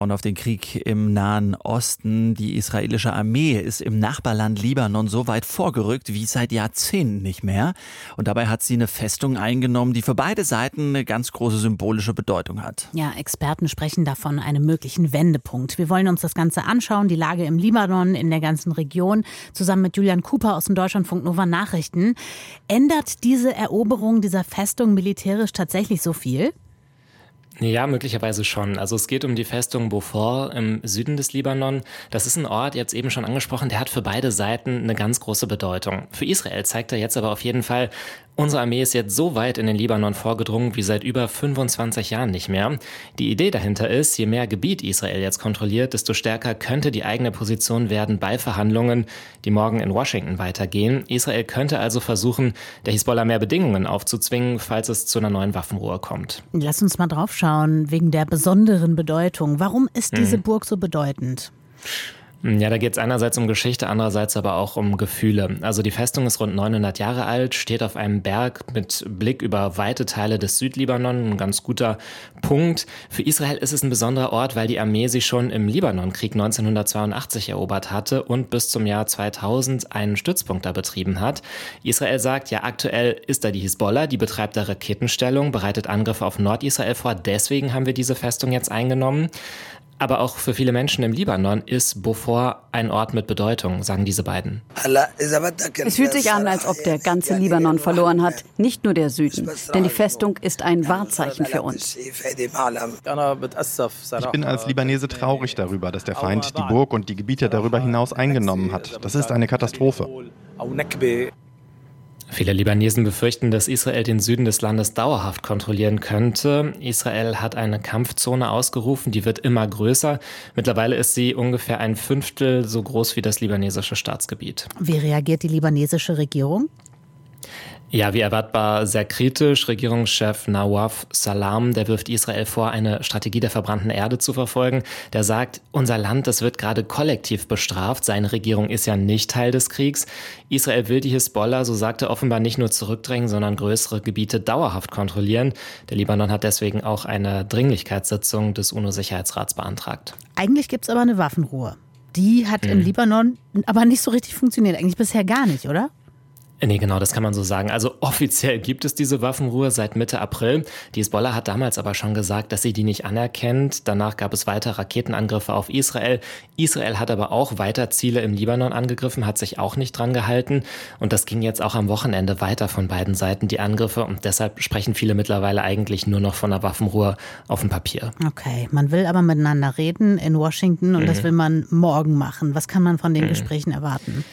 Und auf den Krieg im Nahen Osten. Die israelische Armee ist im Nachbarland Libanon so weit vorgerückt wie seit Jahrzehnten nicht mehr. Und dabei hat sie eine Festung eingenommen, die für beide Seiten eine ganz große symbolische Bedeutung hat. Ja, Experten sprechen davon einem möglichen Wendepunkt. Wir wollen uns das Ganze anschauen, die Lage im Libanon, in der ganzen Region, zusammen mit Julian Cooper aus den Deutschlandfunk Nova Nachrichten. Ändert diese Eroberung dieser Festung militärisch tatsächlich so viel? Ja, möglicherweise schon. Also es geht um die Festung Beaufort im Süden des Libanon. Das ist ein Ort, jetzt eben schon angesprochen, der hat für beide Seiten eine ganz große Bedeutung. Für Israel zeigt er jetzt aber auf jeden Fall, unsere Armee ist jetzt so weit in den Libanon vorgedrungen wie seit über 25 Jahren nicht mehr. Die Idee dahinter ist, je mehr Gebiet Israel jetzt kontrolliert, desto stärker könnte die eigene Position werden bei Verhandlungen, die morgen in Washington weitergehen. Israel könnte also versuchen, der Hisbollah mehr Bedingungen aufzuzwingen, falls es zu einer neuen Waffenruhe kommt. Lass uns mal drauf schauen, wegen der besonderen Bedeutung. Warum ist diese Burg so bedeutend? Ja, da geht es einerseits um Geschichte, andererseits aber auch um Gefühle. Also die Festung ist rund 900 Jahre alt, steht auf einem Berg mit Blick über weite Teile des Südlibanon, ein ganz guter Punkt. Für Israel ist es ein besonderer Ort, weil die Armee sie schon im Libanonkrieg 1982 erobert hatte und bis zum Jahr 2000 einen Stützpunkt da betrieben hat. Israel sagt, ja, aktuell ist da die Hisbollah, die betreibt da Raketenstellung, bereitet Angriffe auf Nordisrael vor, deswegen haben wir diese Festung jetzt eingenommen. Aber auch für viele Menschen im Libanon ist Beaufort ein Ort mit Bedeutung, sagen diese beiden. Es fühlt sich an, als ob der ganze Libanon verloren hat, nicht nur der Süden. Denn die Festung ist ein Wahrzeichen für uns. Ich bin als Libanese traurig darüber, dass der Feind die Burg und die Gebiete darüber hinaus eingenommen hat. Das ist eine Katastrophe. Viele Libanesen befürchten, dass Israel den Süden des Landes dauerhaft kontrollieren könnte. Israel hat eine Kampfzone ausgerufen, die wird immer größer. Mittlerweile ist sie ungefähr 1/5 so groß wie das libanesische Staatsgebiet. Wie reagiert die libanesische Regierung? Ja, wie erwartbar sehr kritisch. Regierungschef Nawaf Salam, der wirft Israel vor, eine Strategie der verbrannten Erde zu verfolgen. Der sagt, unser Land, das wird gerade kollektiv bestraft. Seine Regierung ist ja nicht Teil des Kriegs. Israel will die Hisbollah, so sagt er, offenbar nicht nur zurückdrängen, sondern größere Gebiete dauerhaft kontrollieren. Der Libanon hat deswegen auch eine Dringlichkeitssitzung des UNO-Sicherheitsrats beantragt. Eigentlich gibt es aber eine Waffenruhe. Die hat im Libanon aber nicht so richtig funktioniert. Eigentlich bisher gar nicht, oder? Nee, genau, das kann man so sagen. Also offiziell gibt es diese Waffenruhe seit Mitte April. Die Hisbollah hat damals aber schon gesagt, dass sie die nicht anerkennt. Danach gab es weiter Raketenangriffe auf Israel. Israel hat aber auch weiter Ziele im Libanon angegriffen, hat sich auch nicht dran gehalten. Und das ging jetzt auch am Wochenende weiter von beiden Seiten, die Angriffe. Und deshalb sprechen viele mittlerweile eigentlich nur noch von einer Waffenruhe auf dem Papier. Okay, man will aber miteinander reden in Washington und das will man morgen machen. Was kann man von den Gesprächen erwarten?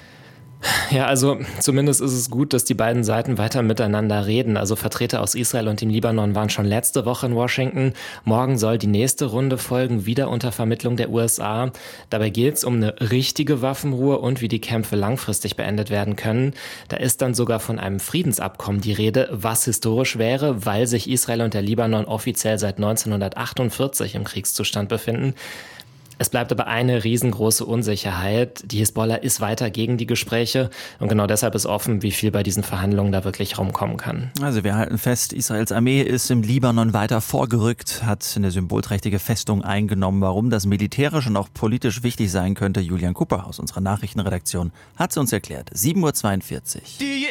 Ja, also zumindest ist es gut, dass die beiden Seiten weiter miteinander reden. Also Vertreter aus Israel und dem Libanon waren schon letzte Woche in Washington. Morgen soll die nächste Runde folgen, wieder unter Vermittlung der USA. Dabei geht es um eine richtige Waffenruhe und wie die Kämpfe langfristig beendet werden können. Da ist dann sogar von einem Friedensabkommen die Rede, was historisch wäre, weil sich Israel und der Libanon offiziell seit 1948 im Kriegszustand befinden. Es bleibt aber eine riesengroße Unsicherheit. Die Hisbollah ist weiter gegen die Gespräche und genau deshalb ist offen, wie viel bei diesen Verhandlungen da wirklich rumkommen kann. Also wir halten fest, Israels Armee ist im Libanon weiter vorgerückt, hat eine symbolträchtige Festung eingenommen. Warum das militärisch und auch politisch wichtig sein könnte, Julian Cooper aus unserer Nachrichtenredaktion hat es uns erklärt. 7:42 Uhr.